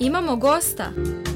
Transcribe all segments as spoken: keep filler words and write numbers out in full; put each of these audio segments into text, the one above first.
Imamo gosta.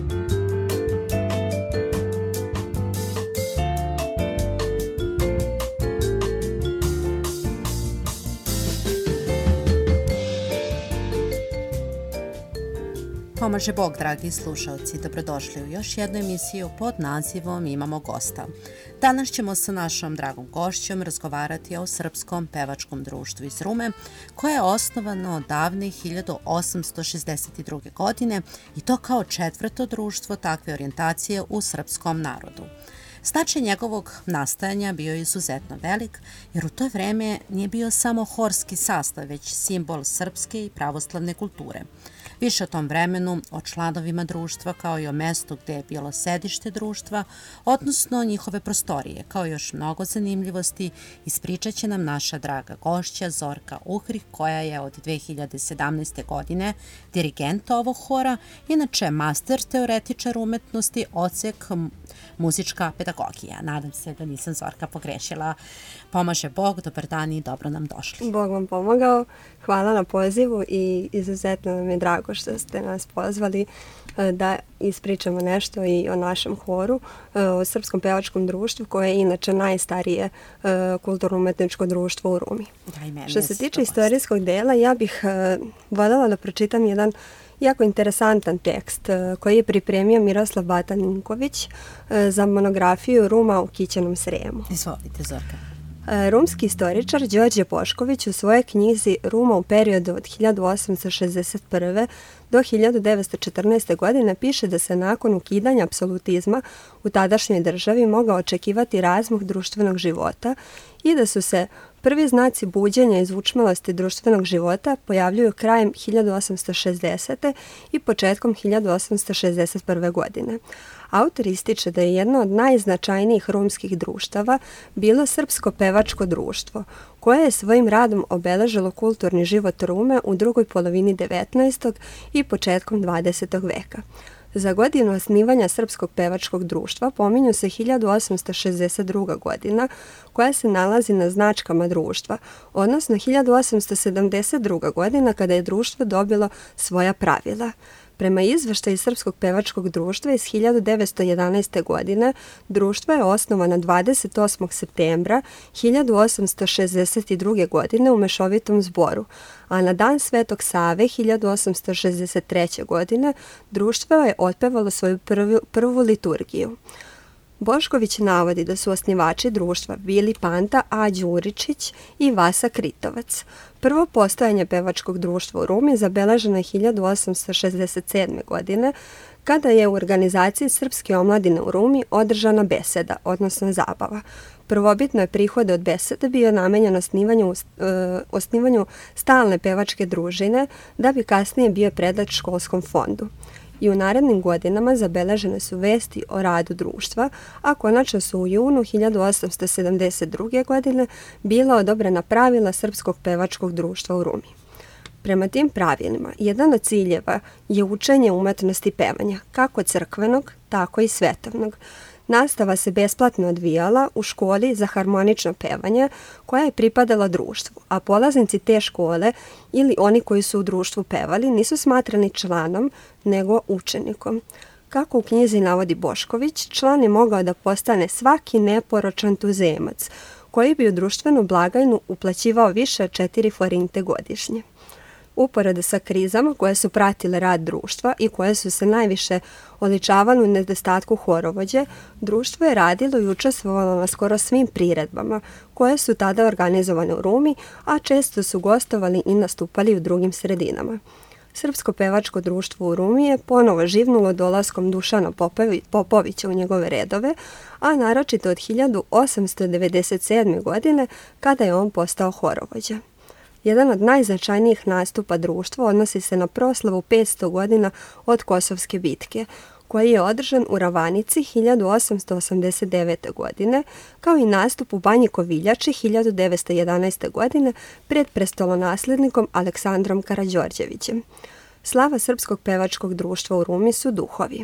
Pomaže Bog, dragi slušalci, dobrodošli u još jednu emisiju pod nazivom Imamo gosta. Danas ćemo sa našom dragom gošćom razgovarati o Srpskom pevačkom društvu iz Rume, koje je osnovano davne hiljadu osamsto šezdeset druge. godine i to kao četvrto društvo takve orijentacije u srpskom narodu. Značaj njegovog nastajanja bio je izuzetno velik, jer u to vreme nije bio samo horski sastav, već simbol srpske i pravoslavne kulture. Više o tom vremenu, o članovima društva, kao i o mestu gde je bilo sedište društva, odnosno njihove prostorije, kao i još mnogo zanimljivosti, ispričat će nam naša draga gošća Zorka Uhrih, koja je od dve hiljade sedamnaeste. godine dirigent ovog hora, inače master teoretičar umetnosti, odsek muzička pedagogija. Nadam se da nisam, Zorka, pogrešila. Pomaže Bog, dobar dan i dobro nam došli. Bog vam pomogao, hvala na pozivu i izuzetno nam je drago što ste nas pozvali da ispričamo nešto i o našem horu, o Srpskom pevačkom društvu, koje je inače najstarije kulturno-umetničko društvo u Rumi. Što se tiče istorijskog dela, ja bih voljela da pročitam jedan jako interesantan tekst koji je pripremio Miroslav Bata Ninković za monografiju Ruma u Kićenom Sremu. Izvolite, Zorka. Rumski istoričar Đorđe Bošković u svojoj knjizi Ruma u periodu od hiljadu osamsto šezdeset prve. do hiljadu devetsto četrnaeste. godine piše da se nakon ukidanja apsolutizma u tadašnjoj državi mogao očekivati razmah društvenog života i da su se prvi znaci buđenja i zvučmalosti društvenog života pojavljuju krajem hiljadu osamsto šezdesete. i početkom hiljadu osamsto šezdeset prve. godine. Autor ističe da je jedno od najznačajnijih rumskih društava bilo Srpsko pevačko društvo, koje je svojim radom obeležilo kulturni život Rume u drugoj polovini devetnaestog. i početkom dvadesetog. veka. Za godinu osnivanja Srpskog pevačkog društva pominju se hiljadu osamsto šezdeset druga. godina, koja se nalazi na značkama društva, odnosno hiljadu osamsto sedamdeset druga. godina kada je društvo dobilo svoja pravila. Prema izveštaju Srpskog pevačkog društva iz hiljadu devetsto jedanaeste. godine, društvo je osnovano dvadeset osmog septembra hiljadu osamsto šezdeset druge. godine u Mešovitom Zboru, a na dan Svetog Save hiljadu osamsto šezdeset treće. godine društvo je otpevalo svoju prvu, prvu liturgiju. Bošković navodi da su osnivači društva bili Panta A. Đuričić i Vasa Kritovac. Prvo postojanje pevačkog društva u Rumi zabeleženo je hiljadu osamsto šezdeset sedme. godine, kada je u organizaciji Srpske omladine u Rumi održana beseda, odnosno zabava. Prvobitno je prihode od besede bio namenjen osnivanju, e, osnivanju stalne pevačke družine, da bi kasnije bio predat školskom fondu. I u narednim godinama zabeležene su vesti o radu društva, a konačno su u junu hiljadu osamsto sedamdeset druge. godine bila odobrena pravila Srpskog pevačkog društva u Rumi. Prema tim pravilima, jedan od ciljeva je učenje umetnosti pevanja, kako crkvenog, tako i svetovnog. Nastava se besplatno odvijala u školi za harmonično pevanje koja je pripadala društvu, a polaznici te škole ili oni koji su u društvu pevali nisu smatrani članom, nego učenikom. Kako u knjizi navodi Bošković, član je mogao da postane svaki neporočan tuzemac, koji bi u društvenu blagajnu uplaćivao više od četiri forinte godišnje. Uporedo sa krizama koje su pratile rad društva i koje su se najviše oličavale u nedostatku horovođe, društvo je radilo i učestvovalo na skoro svim priredbama koje su tada organizovane u Rumi, a često su gostovali i nastupali u drugim sredinama. Srpsko pevačko društvo u Rumi je ponovo živnulo dolaskom Dušana Popovića u njegove redove, a naročito od hiljadu osamsto devedeset sedme. godine kada je on postao horovođa. Jedan od najznačajnijih nastupa društva odnosi se na proslavu petsto godina od Kosovske bitke, koji je održan u Ravanici hiljadu osamsto osamdeset devete. godine, kao i nastup u Banji Koviljači hiljadu devetsto jedanaeste. godine pred prestolonaslednikom Aleksandrom Karađorđevićem. Slava Srpskog pevačkog društva u Rumi su duhovi.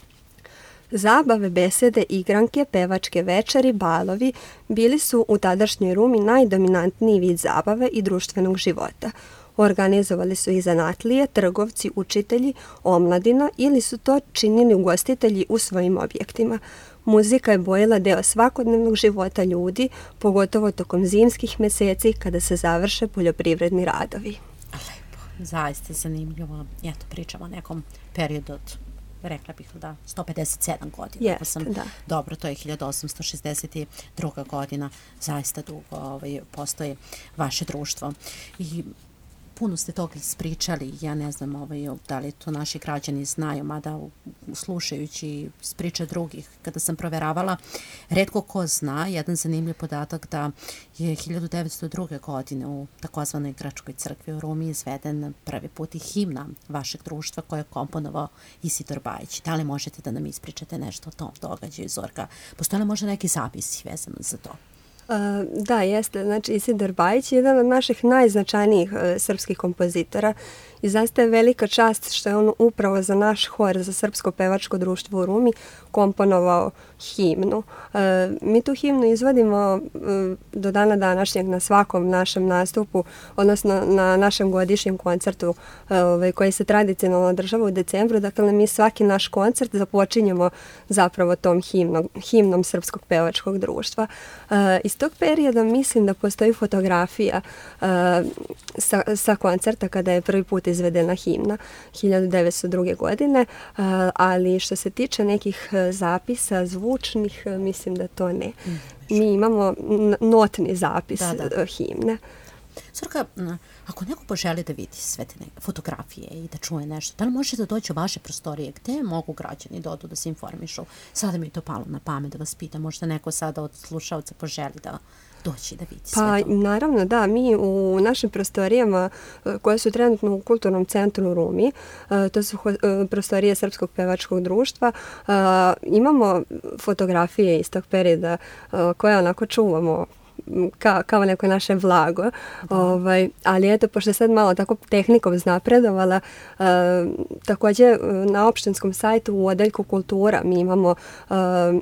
Zabave, besede, igranke, pevačke večeri, balovi bili su u tadašnjoj Rumi najdominantniji vid zabave i društvenog života. Organizovali su ih zanatlije, trgovci, učitelji, omladina ili su to činili ugostitelji u svojim objektima. Muzika je bojila deo svakodnevnog života ljudi, pogotovo tokom zimskih meseci kada se završe poljoprivredni radovi. Lepo, zaista zanimljivo. Eto, pričamo o nekom periodu od, rekla bih da, sto pedeset sedam godina. Jest, sam, da. Dobro, to je hiljadu osamsto šezdeset druga godina. Zaista dugo ovaj, postoji vaše društvo. I puno ste toga ispričali, ja ne znam ovaj, da li to naši građani znaju, mada slušajući priče drugih, kada sam proveravala, retko ko zna jedan zanimljiv podatak da je hiljadu devetsto druge. godine u takozvanoj Grčkoj crkvi u Rumi izveden prvi put i himna vašeg društva koje je komponovao Isidor Bajić. Da li možete da nam ispričate nešto o tom događaju, Zorka? Postoje li možda neki zapisi vezano za to? Uh, da, jeste. Znači, Isidor Bajić je jedan od naših najznačajnijih uh, srpskih kompozitora i zaista je velika čast što je on upravo za naš hor, za Srpsko pevačko društvo u Rumi, komponovao himnu. Uh, mi tu himnu izvodimo uh, do dana današnjeg na svakom našem nastupu, odnosno na našem godišnjem koncertu uh, ovaj, koji se tradicionalno održava u decembru. Dakle, mi svaki naš koncert započinjemo zapravo tom himnom, himnom Srpskog pevačkog društva. Uh, iz tog perioda mislim da postoji fotografija uh, sa, sa koncerta kada je prvi put izvedena himna hiljadu devetsto druge. godine, uh, ali što se tiče nekih uh, zapisa zvučnih, uh, mislim da to ne. Mm, Mi imamo notni zapis da, da. Uh, himne. Zorka, ako neko poželi da vidi sve te fotografije i da čuje nešto, da li možete da doći u vaše prostorije gde mogu građani da odu da se informišu? Sada mi je to palo na pamet da vas pitam, možda neko sada od slušalca poželi da doći da vidi sve pa, to. Naravno, da. Mi u našim prostorijama koje su trenutno u Kulturnom centru Rumi, to su prostorije Srpskog pevačkog društva, imamo fotografije iz tog perioda koje onako čuvamo Ka, kao neko naše blago. Ovaj, ali eto, pošto je sad malo tako tehnikom znapredovala, uh, također na opštinskom sajtu u odeljku kultura mi imamo uh,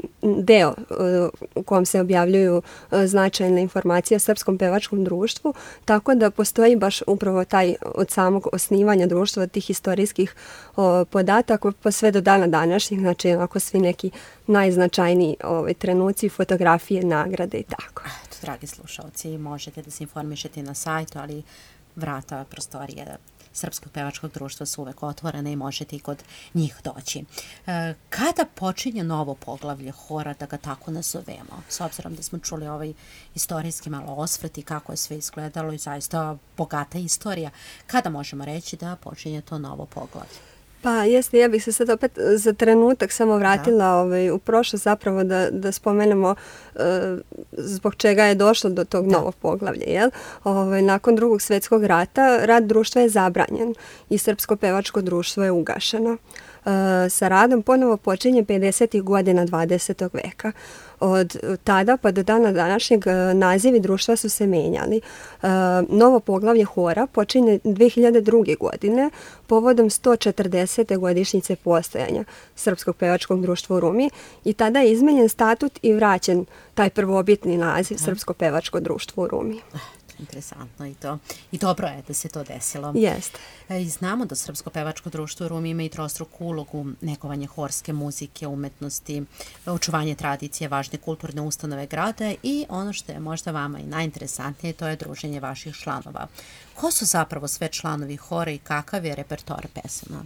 deo uh, u kojem se objavljuju uh, značajne informacije o Srpskom pevačkom društvu, tako da postoji baš upravo taj od samog osnivanja društva, od tih historijskih uh, podataka pa sve do dana današnjih, znači onako svi neki najznačajniji ovaj, trenuci, fotografije, nagrade i tako. Dragi slušalci, možete da se informišete na sajtu, ali vrata, prostorije Srpskog pevačkog društva su uvek otvorene i možete i kod njih doći. E, kada počinje novo poglavlje hora, da ga tako nazovemo? S obzirom da smo čuli ovaj istorijski malo osvrt i kako je sve izgledalo i zaista bogata istorija, kada možemo reći da počinje to novo poglavlje? Pa jeste, ja bih se sad opet za trenutak samo vratila ovaj, u prošlost zapravo da, da spomenemo uh, zbog čega je došlo do tog da. novog poglavlja. Jel? Ovaj, nakon drugog svjetskog rata rad društva je zabranjen i Srpsko pevačko društvo je ugašeno. Uh, sa radom ponovo počinje pedesetih godina dvadesetog veka. Od tada pa do dana današnjeg nazivi društva su se menjali. Uh, novo poglavlje hora počinje dve hiljade druge. godine povodom sto četrdesete godišnjice postojanja Srpskog pevačkog društva u Rumi i tada je izmenjen statut i vraćen taj prvobitni naziv Srpsko pevačko društvo u Rumi. Interesantno i to. I dobro je da se to desilo. Jeste. I znamo da Srpsko pevačko društvo u Rumi ima i trostruku ulogu negovanje horske muzike, umetnosti, očuvanje tradicije, važne kulturne ustanove grada i ono što je možda vama i najinteresantnije, to je druženje vaših članova. Ko su zapravo sve članovi hora i kakav je repertoar pesama?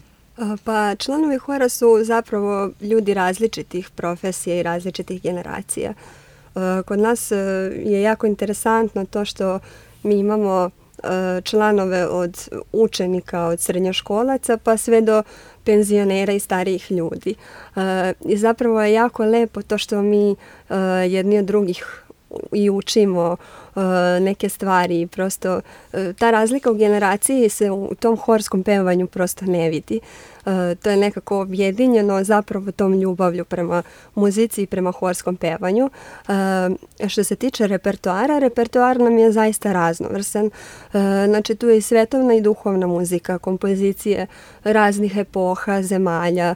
Pa članovi hora su zapravo ljudi različitih profesija i različitih generacija. Kod nas je jako interesantno to što mi imamo članove od učenika, od srednjoškolaca pa sve do penzionera i starijih ljudi. I zapravo je jako lepo to što mi jedni od drugih i učimo neke stvari. Prosto ta razlika u generaciji se u tom horskom pevanju prosto ne vidi. To je nekako objedinjeno zapravo tom ljubavlju prema muzici i prema horskom pevanju. Što se tiče repertoara, repertoar nam je zaista raznovrsan. Znači tu je i svetovna i duhovna muzika, kompozicije raznih epoha, zemalja,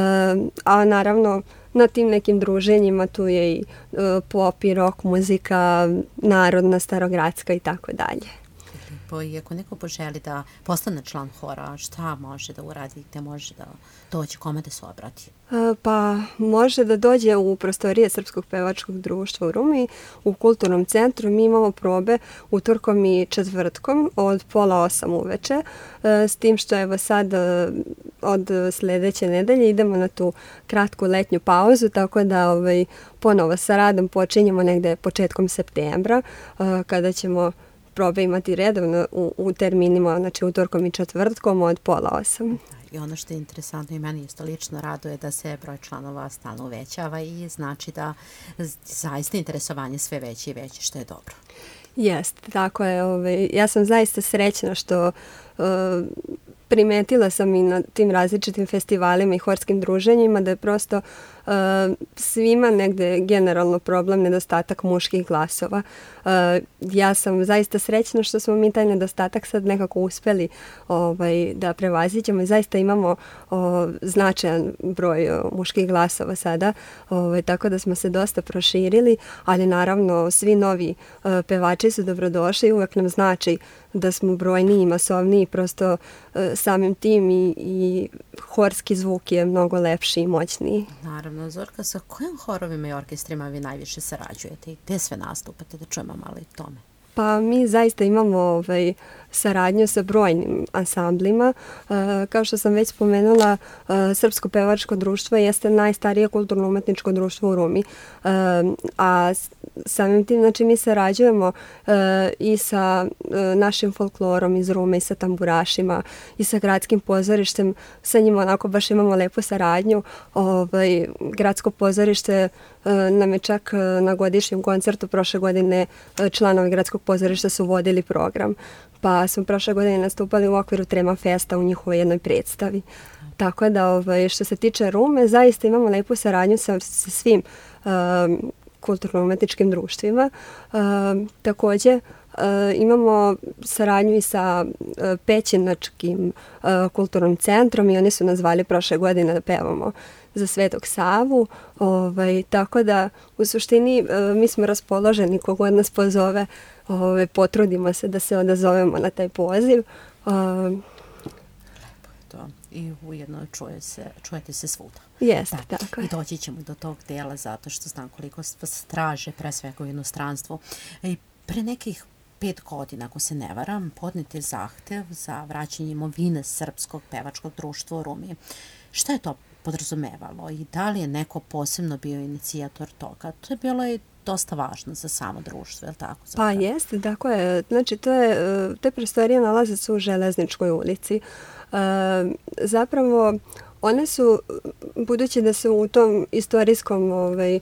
a naravno na tim nekim druženjima tu je i pop i rock muzika, narodna, starogradska i tako dalje. lepo i ako neko poželi da postane član hora, šta može da uradi, gde može da dođe, kome da se obrati? Pa može da dođe u prostorije Srpskog pevačkog društva u Rumi, u kulturnom centru. Mi imamo probe utorkom i četvrtkom od pola osam uveče, s tim što evo sad od sljedeće nedelje idemo na tu kratku letnju pauzu, tako da ovaj, ponovo sa radom počinjemo negde početkom septembra, kada ćemo probe imati redovno u, u terminima, znači utorkom i četvrtkom od pola osam. I ono što je interesantno i meni isto lično raduje da se broj članova stalno uvećava i znači da zaista interesovanje sve veće i veće, što je dobro. Jeste, tako je. Ovaj, ja sam zaista srećna što uh, primetila sam i na tim različitim festivalima i horskim druženjima da je prosto uh, svima negde generalno problem nedostatak muških glasova. Uh, ja sam zaista srećna što smo mi taj nedostatak sad nekako uspeli ovaj, da prevaziđemo i zaista imamo uh, značajan broj uh, muških glasova sada, ovaj, tako da smo se dosta proširili, ali naravno svi novi uh, pevači su dobrodošli i uvek nam znači da smo brojniji i masovniji, prosto uh, samim tim i, i horski zvuk je mnogo lepši i moćniji. Naravno, Zorka, sa kojim horovima i orkestrima vi najviše sarađujete i gde sve nastupate, da čujemo malo i tome? Pa mi zaista imamo ovaj, saradnju sa brojnim ansamblima. Uh, kao što sam već spomenula, uh, Srpsko pevačko društvo jeste najstarije kulturno-umetničko društvo u Rumi. Uh, a samim tim, znači, mi sarađujemo uh, i sa uh, našim folklorom iz Rume, i sa tamburašima, i sa gradskim pozorištem. Sa njima onako baš imamo lepu saradnju. Ovaj, gradsko pozorište uh, nam je čak uh, na godišnjem koncertu prošle godine uh, članovi gradskog pozorišta su vodili program. Pa smo prošle godine nastupali u okviru Trema Festa u njihovoj jednoj predstavi. Tako da ovaj, što se tiče Rume, zaista imamo lepu saradnju sa, sa svim um, kulturno-umetničkim društvima. Um, također uh, imamo saradnju i sa uh, Pećinačkim uh, kulturnom centrom i oni su nas zvali prošle godine da pevamo za Svetog Savu. Ovaj, tako da u suštini uh, mi smo raspoloženi kogod nas pozove. Ove, potrudimo se da se odazovemo na taj poziv. Um, Lepo je to. I ujedno čuje se, čujete se svuda. Jeste, da. tako je. I doći ćemo do tog dela zato što znam koliko vas traže pre svega u inostranstvu. I pre nekih pet godina, ako se ne varam, podnet je zahtev za vraćanje imovine Srpskog pevačkog društva u Rumi. Šta je to podrazumevalo i da li je neko posebno bio inicijator toga? To je bilo i dosta važno za samo društvo, je li tako? Zapravo? Pa jeste, tako je. Znači, to je, te prostorije nalaze se u Železničkoj ulici. E, zapravo, one su, budući da su u tom istorijskom ovaj,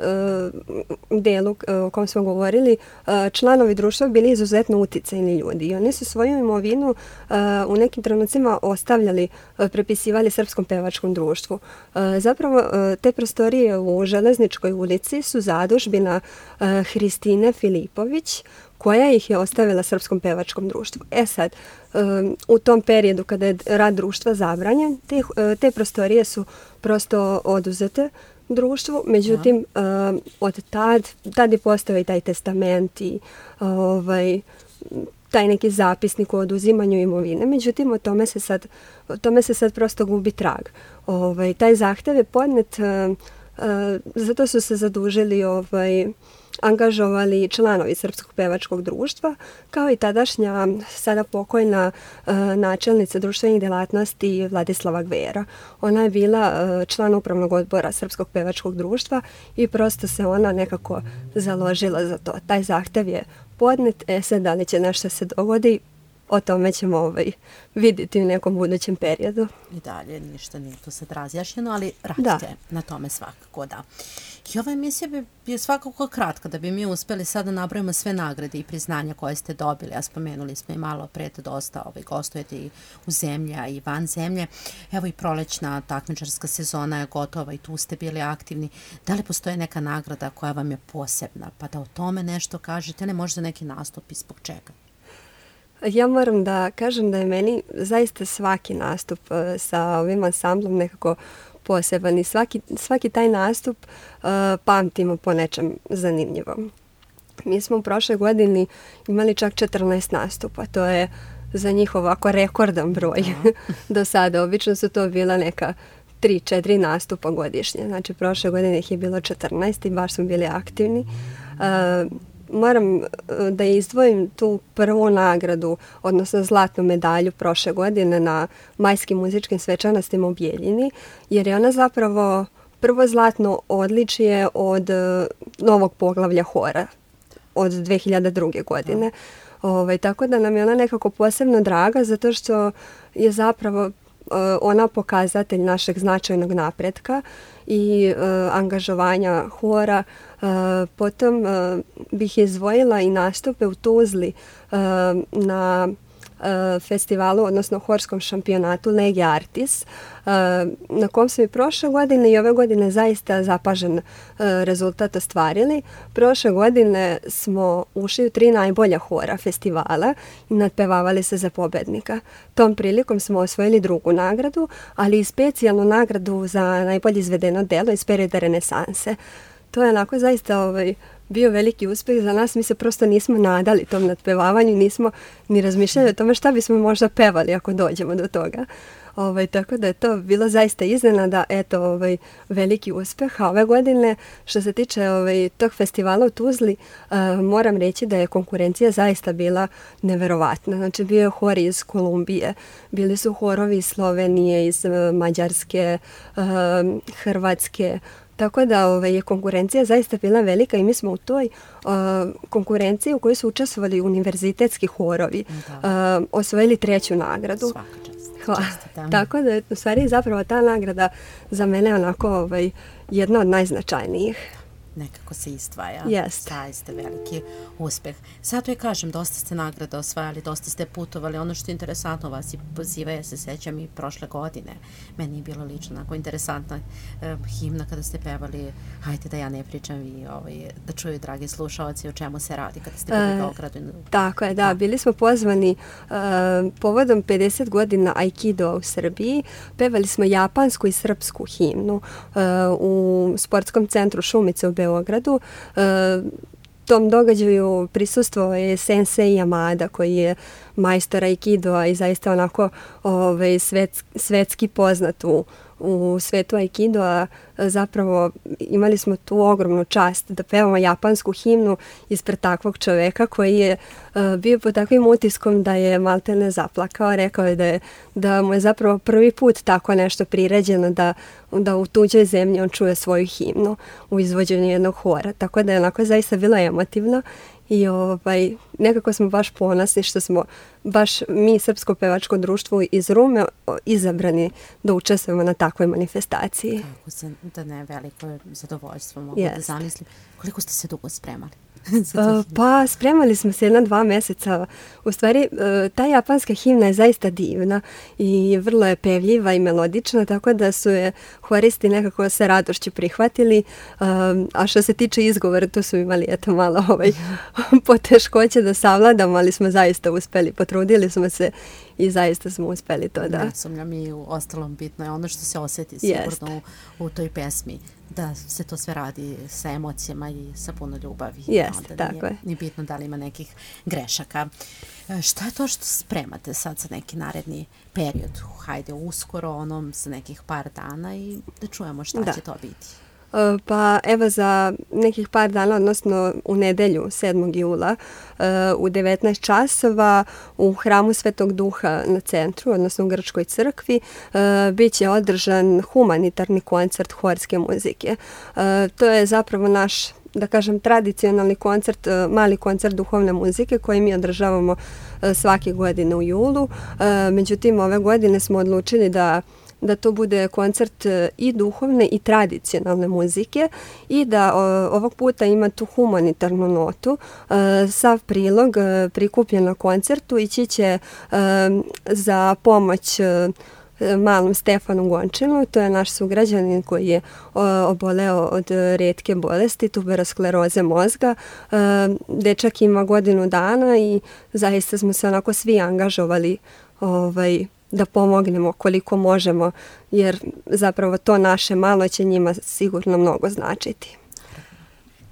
delu o kom smo govorili, članovi društva bili izuzetno uticajni ljudi i oni su svoju imovinu u nekim trenucima ostavljali, prepisivali Srpskom pevačkom društvu. Zapravo te prostorije u Železničkoj ulici su zadužbina Hristine Filipović, koja ih je ostavila Srpskom pevačkom društvu. E sad, u tom periodu kada je rad društva zabranjen, te, te prostorije su prosto oduzete društvu, međutim, uh, od tad, tad je postao i taj testament i ovaj, taj neki zapisnik o oduzimanju imovine, međutim, o tome se sad, o tome se sad prosto gubi trag. Ovaj, taj zahtev je podnet, uh, uh, zato su se zadužili ovaj, angažovali članovi Srpskog pevačkog društva, kao i tadašnja, sada pokojna uh, načelnica društvenih delatnosti Vladislava Gvera. Ona je bila uh, član upravnog odbora Srpskog pevačkog društva i prosto se ona nekako založila za to. Taj zahtev je podnet, e sad da li će nešto se dogodi, o tome ćemo ovaj, vidjeti u nekom budućem periodu. I dalje ništa nije to sad razjašnjeno, ali radite na tome svakako, da. I ova emisija bi, je svakako kratka, da bi mi uspeli sad da nabrojimo sve nagrade i priznanja koje ste dobili, a spomenuli smo i malo pred dosta, ovaj, gostujete i u zemlji, a i van zemlje. Evo i prolećna takmičarska sezona je gotova i tu ste bili aktivni. Da li postoje neka nagrada koja vam je posebna, pa da o tome nešto kažete, ne možda neki nastup i zbog čega? Ja moram da kažem da je meni zaista svaki nastup sa ovim ansamblom nekako poseban i svaki, svaki taj nastup uh, pamtimo po nečem zanimljivom. Mi smo u prošle godini imali čak četrnaest nastupa, to je za njih ovako rekordan broj do sada. Obično su to bila neka tri četiri nastupa godišnje. Znači, prošle godine ih je bilo četrnaest i baš smo bili aktivni. Uh, moram da izdvojim tu prvu nagradu, odnosno zlatnu medalju prošle godine na majskim muzičkim svečanostima u Bijeljini, jer je ona zapravo prvo zlatno odličje od uh, novog poglavlja hora od dve hiljade druge. godine. Ovaj, tako da nam je ona nekako posebno draga zato što je zapravo ona pokazatelj našeg značajnog napretka i uh, angažovanja hora. Uh, potom uh, bih izdvojila i nastupe u Tuzli uh, na uh, festivalu, odnosno horskom šampionatu Legi Artis, uh, na kom smo i prošle godine i ove godine zaista zapažen uh, rezultat ostvarili. Prošle godine smo ušli u tri najbolja hora festivala i nadpevavali se za pobednika. Tom prilikom smo osvojili drugu nagradu, ali i specijalnu nagradu za najbolje izvedeno delo iz perioda renesanse. To je onako zaista ovaj, bio veliki uspjeh za nas. Mi se prosto nismo nadali tom nadpevavanju, nismo ni razmišljali o tome šta bismo možda pevali ako dođemo do toga. Ovaj, tako da je to bilo zaista iznenada, eto, ovaj, veliki uspjeh. A ove godine, što se tiče ovaj, tog festivala u Tuzli, uh, moram reći da je konkurencija zaista bila neverovatna. Znači, bio je hor iz Kolumbije, bili su horovi iz Slovenije, iz uh, Mađarske, uh, Hrvatske. Tako da ovaj, je konkurencija zaista bila velika i mi smo u toj uh, konkurenciji u kojoj su učestvovali univerzitetski horovi uh, osvojili treću nagradu. Svaka čast. Hvala. Tako da je u stvari zapravo ta nagrada za mene onako ovaj, jedna od najznačajnijih. Nekako se izdvaja. Jest. Zaista veliki uspjeh. Sad to je kažem, dosta ste nagrada osvajali, dosta ste putovali. Ono što je interesantno vas i poziva, ja se sećam i prošle godine. Meni je bilo lično onako interesantna eh, himna kada ste pevali, hajde da ja ne pričam i ovaj, da čuju dragi slušalci o čemu se radi kada ste bili u Beogradu. Tako je, da. da. Bili smo pozvani uh, povodom pedeset godina Aikido u Srbiji. Pevali smo japansku i srpsku himnu uh, u sportskom centru Šumice u Beogradu. E, tom događaju prisustvovao je sensei Yamada, koji je majstor Aikidoa i zaista onako ovaj, svet, svetski poznat u, u svetu Aikidoa. Zapravo imali smo tu ogromnu čast da pevamo japansku himnu ispred takvog čoveka koji je uh, bio pod takvim utiskom da je maltene zaplakao. Rekao je da, je da mu je zapravo prvi put tako nešto priređeno da, da u tuđoj zemlji on čuje svoju himnu u izvođenju jednog hora. Tako da je onako zaista bilo emotivno. I ovaj, nekako smo baš ponosni što smo baš mi, Srpsko pevačko društvo iz Rume, izabrani da učestvujemo na takvoj manifestaciji. Kako se, da ne, veliko zadovoljstvo mogu yes. da zamislim. Koliko ste se dugo spremali? Uh, pa spremali smo se jedna dva mjeseca. U stvari, uh, ta japanska himna je zaista divna i vrlo je pevljiva i melodična, tako da su je horisti nekako sa radošću prihvatili. Uh, a što se tiče izgovora, tu su imali eto malo ovaj, poteškoće da savladamo, ali smo zaista uspeli. Potrudili smo se i zaista smo uspeli to da... Ne sumnjam i u ostalom bitno je ono što se osjeti sigurno u, u toj pesmi. Da se to sve radi sa emocijama i sa puno ljubavi. Jeste, tako nije, je. Nije bitno da li ima nekih grešaka. E, šta je to što spremate sad za neki naredni period? Hajde uskoro, onom za nekih par dana i da čujemo šta da. će to biti. Pa evo za nekih par dana, odnosno u nedelju sedmog jula u devetnaest časova u hramu Svetog Duha na centru, odnosno u Grčkoj crkvi, bit će održan humanitarni koncert horske muzike. To je zapravo naš, da kažem, tradicionalni koncert, mali koncert duhovne muzike koji mi održavamo svake godine u julu. Međutim, ove godine smo odlučili da da to bude koncert i duhovne i tradicionalne muzike i da o, ovog puta ima tu humanitarnu notu. E, sav prilog e, prikupljen na koncertu ići će e, za pomoć e, malom Stefanu Gončinu. To je naš sugrađanin koji je o, oboleo od retke bolesti, tuberoskleroze mozga. E, dečak ima godinu dana i zaista smo se onako svi angažovali ovaj, da pomognemo koliko možemo, jer zapravo to naše malo će njima sigurno mnogo značiti.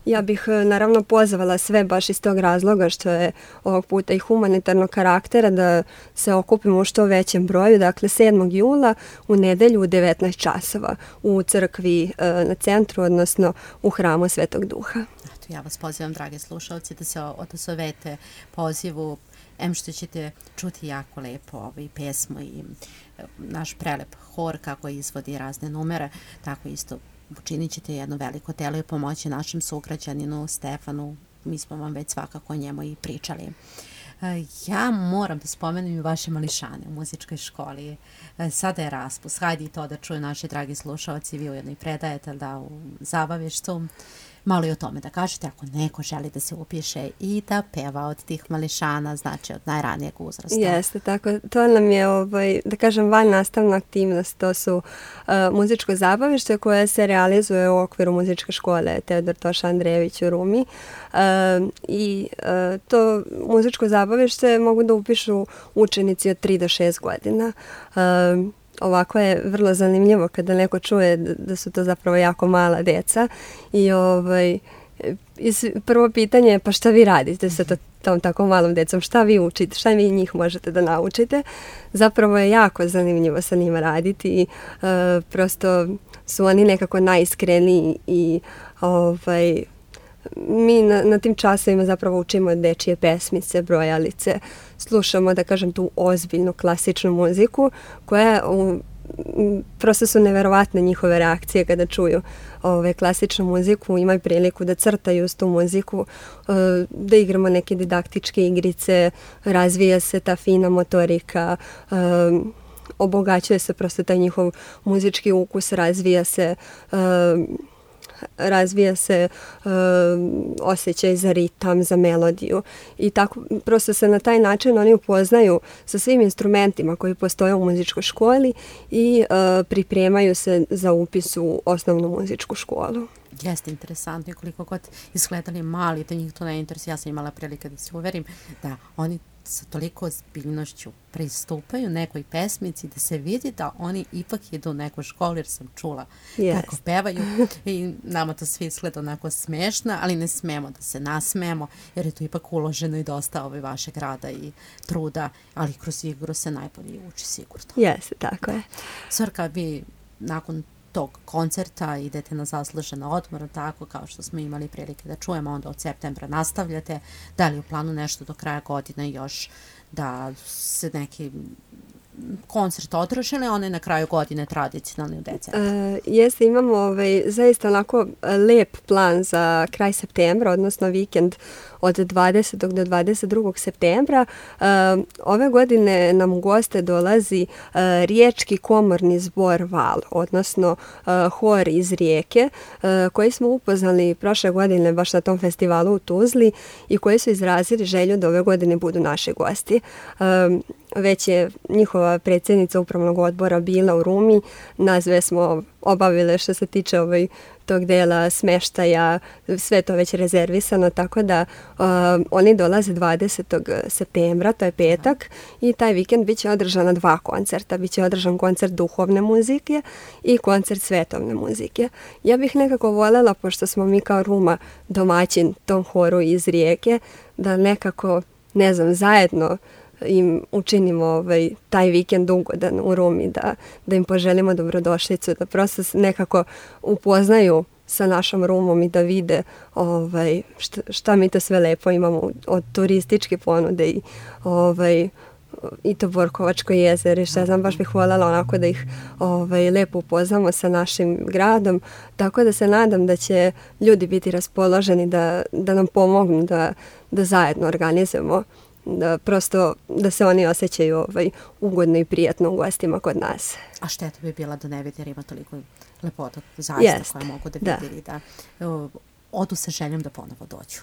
Ja bih naravno pozvala sve baš iz tog razloga što je ovog puta i humanitarnog karaktera da se okupimo u što većem broju. Dakle, sedmog jula u nedelju u devetnaest časova u crkvi na centru, odnosno u hramu Svetog Duha. Ja vas pozivam, drage slušalci, da se odazovete pozivu, em što ćete čuti jako lepo ovaj pesmu i naš prelep hor kako izvodi razne numere, tako isto učinit ćete jedno veliko telo i pomoći našem sugrađaninu Stefanu. Mi smo vam već svakako o njemu i pričali. Ja moram da spomenem i vaše mališane u muzičkoj školi. Sada je raspust. Hajde i to da čuju naši dragi slušalci. Vi ujedno i predajete da u zabavištu. Malo i o tome da kažete ako neko želi da se upiše i da peva od tih mališana, znači od najranijeg uzrasta. Jeste, tako. To nam je, ovaj, da kažem, van nastavna aktivnost. To su uh, muzičko zabavište koje se realizuje u okviru muzičke škole Teodor Toša Andrejević u Rumi. Uh, I uh, to muzičko zabavište mogu da upišu učenici od tri do šest godina. Uh, Ovako je vrlo zanimljivo kada neko čuje da su to zapravo jako mala deca i ovaj, prvo pitanje je pa šta vi radite sa to, tom tako malom decom, šta vi učite, šta vi njih možete da naučite. Zapravo je jako zanimljivo sa njima raditi i uh, prosto su oni nekako najiskreniji i ovaj, mi na, na tim časovima zapravo učimo dečije pesmice, brojalice, slušamo, da kažem, tu ozbiljnu klasičnu muziku koja u, prosto su neverovatne njihove reakcije kada čuju ove, klasičnu muziku, imaju priliku da crtaju uz tu muziku, da igramo neke didaktičke igrice, razvija se ta fina motorika, obogaćuje se prosto taj njihov muzički ukus, razvija se razvija se uh, osjećaj za ritam, za melodiju i tako prosto se na taj način oni upoznaju sa svim instrumentima koji postoje u muzičkoj školi i uh, pripremaju se za upis u osnovnu muzičku školu. Jeste interesantno i koliko god izgledali mali, da njih to ne interesuje. Ja sam imala prilike da se uverim da oni sa toliko ozbiljnošću pristupaju nekoj pesmici, da se vidi da oni ipak idu u neku školu, jer sam čula yes. kako pevaju i nama to sve izgleda onako smešno, ali ne smemo da se nasmemo, jer je to ipak uloženo i dosta ove vašeg rada i truda, ali kroz igru se najbolje uči sigurno. Jeste, tako je. Zorka, vi nakon tog koncerta idete na zaslužen odmor, tako kao što smo imali prilike da čujemo, onda od septembra nastavljate. Da li je u planu nešto do kraja godine još da se neki koncert održi ili on je na kraju godine tradicionalni u decembru? E, jeste, imamo ovaj, zaista onako lep plan za kraj septembra, odnosno vikend od dvadesetog do dvadeset drugog septembra. E, ove godine nam u goste dolazi e, Riječki komorni zbor Val, odnosno e, hor iz Rijeke, e, koji smo upoznali prošle godine baš na tom festivalu u Tuzli i koji su izrazili želju da ove godine budu naši gosti. E, Već je njihova predsjednica upravnog odbora bila u Rumi, nas sve smo obavile što se tiče ovaj, tog dela smeštaja, sve to već rezervisano, tako da uh, oni dolaze dvadesetog septembra, to je petak, i taj vikend bit će održana dva koncerta. Biće održan koncert duhovne muzike i koncert svetovne muzike. Ja bih nekako voljela, pošto smo mi kao Ruma domaćin tom horu iz Rijeke, da nekako, ne znam, zajedno im učinimo ovaj, taj vikend ugodan u Rumi, da, da im poželimo dobrodošlicu, da prosto nekako upoznaju sa našom Rumom i da vide ovaj, šta, šta mi to sve lepo imamo od turističke ponude i, ovaj, i to Borkovačko jezero i šta znam, baš bih voljela onako da ih ovaj, lepo upoznamo sa našim gradom, tako da se nadam da će ljudi biti raspoloženi da, da nam pomognu da, da zajedno organizujemo, da prosto da se oni osjećaju ovaj, ugodno i prijatno u gostima kod nas. A šteta bi bila da ne vidi, jer ima toliko lepota zaista yes. koje mogu da vidi da, da odu sa željom da ponovo dođu.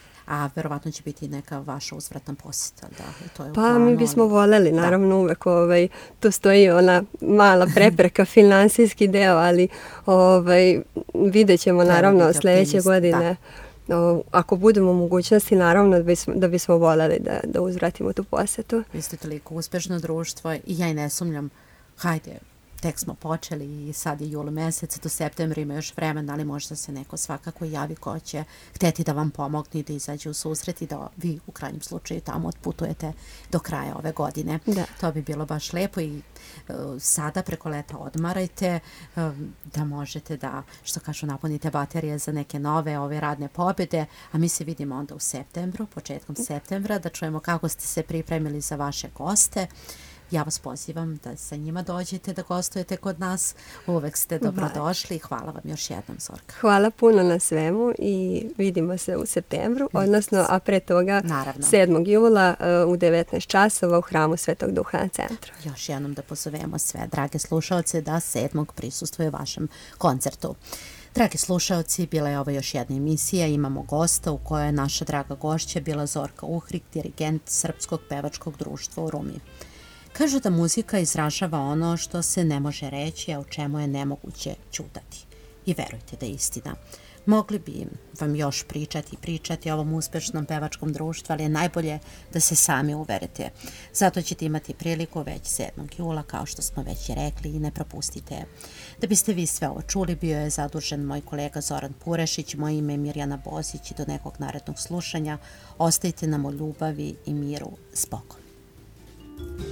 A verovatno će biti neka vaša uzvratna posjeta. Da, to je pa planu, mi bismo ali... voljeli, naravno da. uvek ovaj, to stoji ona mala prepreka, finansijski deo, ali ovaj, vidjet ćemo naravno sljedeće godine. Da. Ako budemo mogućnosti, naravno da bismo, da bismo voljeli da, da uzvratimo tu posjetu. Vi ste toliko uspešno društvo i ja i ne sumnjam, hajde, tek smo počeli i sad je jul mesec, do septembra ima još vremena, ali možda se neko svakako javi ko će hteti da vam pomogne i da izađe u susret i da vi u krajnjem slučaju tamo otputujete do kraja ove godine. Da. To bi bilo baš lepo i uh, sada preko leta odmarajte uh, da možete da, što kažu, napunite baterije za neke nove ove radne pobjede, a mi se vidimo onda u septembru, početkom septembra, da čujemo kako ste se pripremili za vaše goste. Ja vas pozivam da sa njima dođete da gostujete kod nas. Uvek ste dobrodošli i hvala vam još jednom, Zorka. Hvala puno na svemu i vidimo se u septembru, odnosno, a pre toga Naravno. sedmog jula u devetnaest časova u hramu Svetog Duha na centru. Još jednom da pozovemo sve drage slušalce da sedmog prisustvuju vašem koncertu. Dragi slušalci, bila je ovo još jedna emisija. Imamo gosta u kojoj je naša draga gošća bila Zorka Uhrik, dirigent Srpskog pevačkog društva u Rumi. Kažu da muzika izražava ono što se ne može reći, a o čemu je nemoguće ćutati. I verujte da je istina. Mogli bi vam još pričati i pričati o ovom uspešnom pevačkom društvu, ali je najbolje da se sami uverite. Zato ćete imati priliku već sedmog jula, kao što smo već i rekli, i ne propustite. Da biste vi sve ovo čuli, bio je zadužen moj kolega Zoran Purešić, moje ime je Mirjana Bozić i do nekog narednog slušanja. Ostajte nam u ljubavi i miru s Bogom.